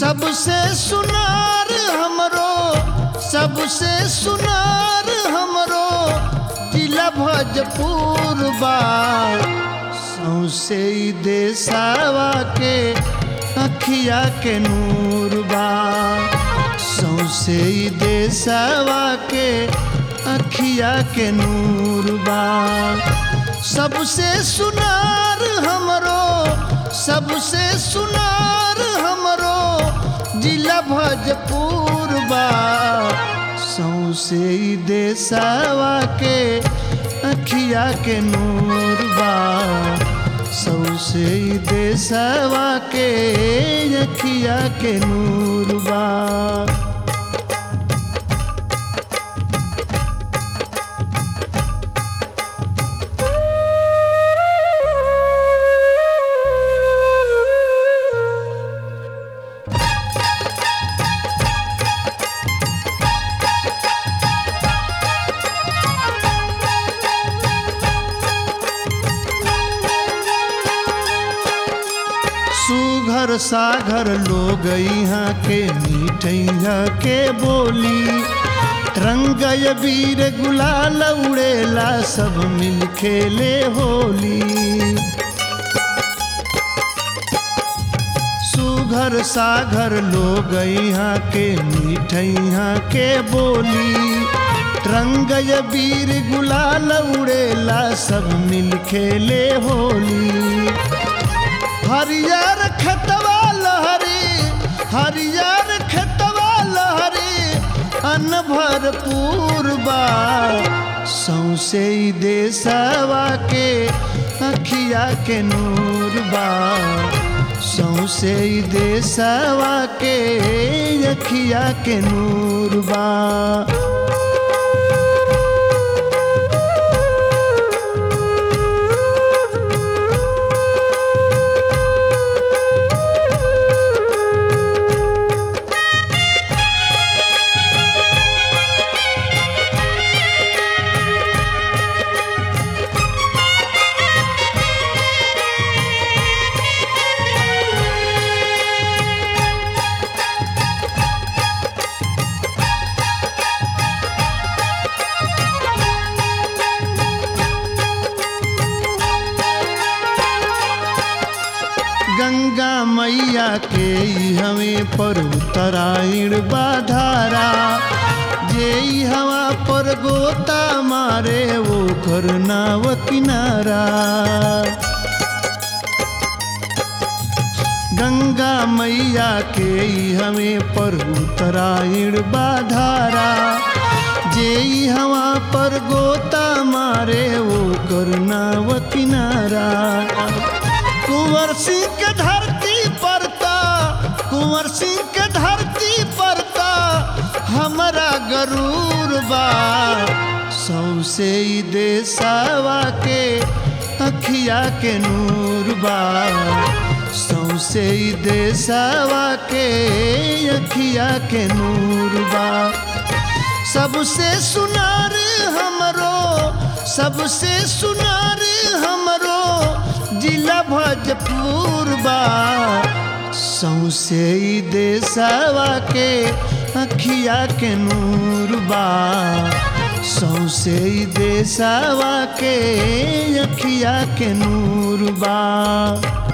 सबसे सुनार हमरो, सबसे सुनार हमरो जिला भोजपुर बा। सौसे देसावा के अखिया के नूर बा। सौसे देसावा के अखिया के नूर बा। सबसे सुनार हमरो, सबसे सुनार हमरो जिला भोजपुर बा। सौसे देसावा के अखिया के नूर बा। सौसे देसावा के अखिया के नूर बा। सुघर सागर लोग यहाँ के मीठैया के बोली। रंग वीर गुलाल उड़ेला सब मिल खेले होली। सुघर सागर लोग यहाँ के मीठैया के बोली। रंग वीर गुलाल उड़ेला सब मिल खेले होली। हरियर खतवा लहरी, हरियर खतवा लहरी अन्न भरपूर बा। सौसे देसावा के अखिया के नूर बा। सौसे देसावा के अखिया के नूर बा। गंगा मैया के हमें पर उत्तरायण बाधारा। जे हवा पर गोता मारे वो करनाव किनारा। गंगा मैया के हमें पर उत्तरायण बाधारा। जे हवा पर गोता मारे वो करनाव किनारा। कुंवर सिंह के धरती परता, कुंवर सिंह के धरती परता हमारा गरूर बा। सौसे देसावा के अखिया के नूर बा। सौसे देसावा के अखिया के नूर बा। सबसे सुनार हमरो, सबसे सुनार हमरो जिला भोजपुर बा। सौसे देसावा के अखिया के नूर बा। सौसे देसावा के अखिया के नूर बा।